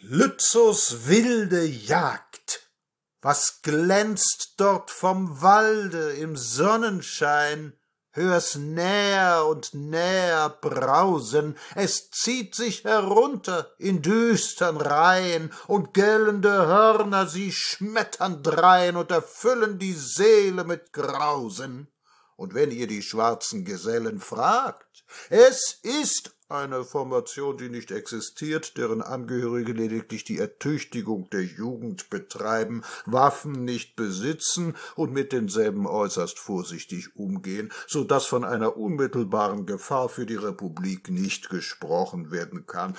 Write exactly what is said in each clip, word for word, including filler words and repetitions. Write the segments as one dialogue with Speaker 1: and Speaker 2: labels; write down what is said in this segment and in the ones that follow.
Speaker 1: Lützos wilde Jagd, was glänzt dort vom Walde im Sonnenschein, hör's näher und näher brausen, es zieht sich herunter in düstern Reihen, und gellende Hörner sie schmettern drein und erfüllen die Seele mit Grausen. Und wenn ihr die schwarzen Gesellen fragt, es ist eine Formation, die nicht existiert, deren Angehörige lediglich die Ertüchtigung der Jugend betreiben, Waffen nicht besitzen und mit denselben äußerst vorsichtig umgehen, so daß von einer unmittelbaren Gefahr für die Republik nicht gesprochen werden kann.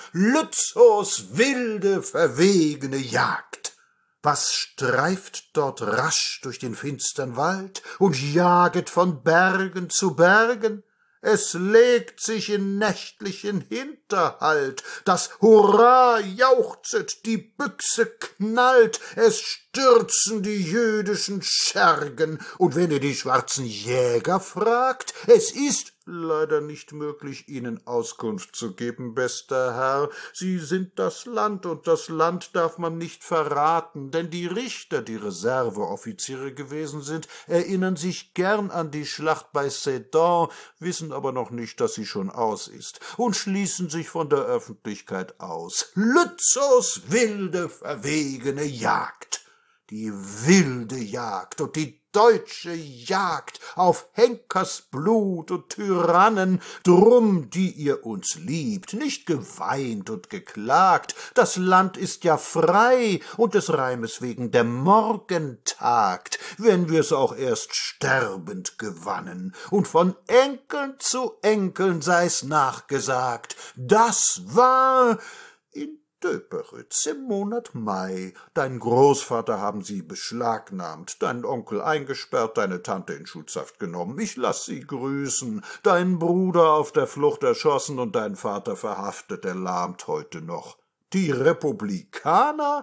Speaker 1: Lützos wilde, verwegene Jagd! Was streift dort rasch durch den finstern Wald und jaget von Bergen zu Bergen? Es legt sich in nächtlichen Hinterhalt, das Hurra jauchzet, die Büchse knallt, es stürzen die jüdischen Schergen, und wenn ihr die schwarzen Jäger fragt, es ist leider nicht möglich, Ihnen Auskunft zu geben, bester Herr. Sie sind das Land, und das Land darf man nicht verraten, denn die Richter, die Reserveoffiziere gewesen sind, erinnern sich gern an die Schlacht bei Sedan, wissen aber noch nicht, dass sie schon aus ist, und schließen sich von der Öffentlichkeit aus. Lützos wilde, verwegene Jagd! Die wilde Jagd und die deutsche Jagd auf Henkersblut und Tyrannen, drum, die ihr uns liebt, nicht geweint und geklagt, das Land ist ja frei und des Reimes wegen der Morgen tagt, wenn wir's auch erst sterbend gewannen, und von Enkeln zu Enkeln sei's nachgesagt, das war in Döberitz im Monat Mai. Dein Großvater haben sie beschlagnahmt, deinen Onkel eingesperrt, deine Tante in Schutzhaft genommen. Ich lass sie grüßen. Dein Bruder auf der Flucht erschossen und dein Vater verhaftet, er lahmt heute noch. Die Republikaner?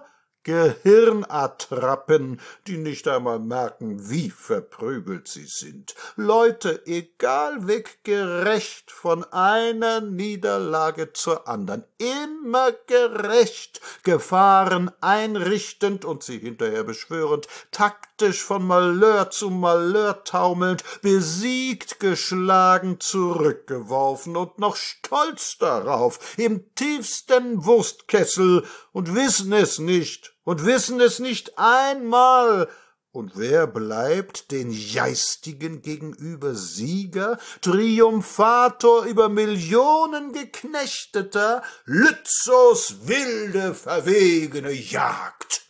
Speaker 1: Gehirnattrappen, die nicht einmal merken, wie verprügelt sie sind. Leute, egal weg gerecht, von einer Niederlage zur andern, immer gerecht, Gefahren einrichtend und sie hinterher beschwörend, taktisch von Malheur zu Malheur taumelnd, besiegt, geschlagen, zurückgeworfen und noch stolz darauf, im tiefsten Wurstkessel, und wissen es nicht, und wissen es nicht einmal. Und wer bleibt den Jeistigen gegenüber Sieger, Triumphator über Millionen Geknechteter? Lützos wilde, verwegene Jagd!